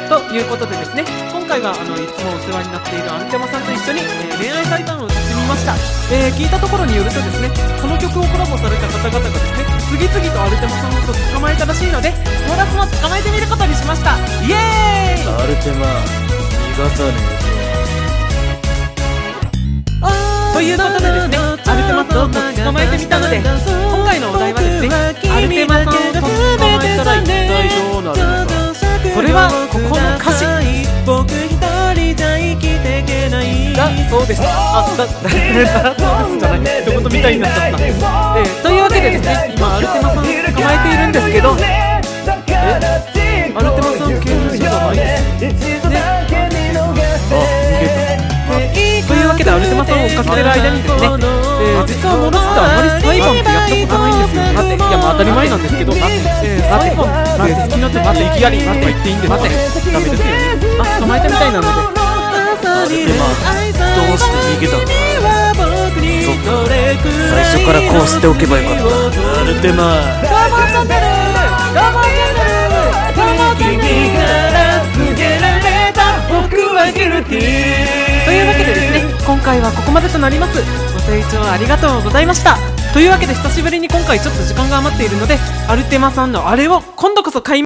ということでですね、今回はいつもお世話になっているアルテマさんと一緒に、恋愛対談を歌ってみました。聞いたところによるとですね、この曲をコラボされた方々がですね、次々とアルテマさんを捕まえたらしいので、コーラスも捕まえてみることにしました。イエーイ。 アルテマ逃がさねということでですね、アルテマさんを捕まえてみたので、今回のお題はですね、アルテマさんを捕まえたら一体どうなるのか。それはここの歌詞だそうです。そうですじゃない、一言みたいになっちゃった。というわけでですね、今アルテマさんを捕まえているんですけど、アルテマさん刑務所じゃないですね。逃げた。というわけでアルテマさんを追っかけてる間にですね、実はモロスってあまり裁判ってやったことないんですよ。待って、いやまあ当たり前なんですけど、裁判で好きな時待って、いきなり待って言っていいんですか。待って、ダメですよね。捕まえたみたいなので。 アルテマどうして逃げたの。そっか、最初からこうしておけばよかった。アルテマどうもチャンネル、どうもチャンネル、どうもチャンネル、君から告げられた僕はギルティ。というわけでですね、今回はここまでとなります。ご清聴ありがとうございました。というわけで久しぶりに今回ちょっと時間が余っているので、アルテマさんのあれを今度こそ買い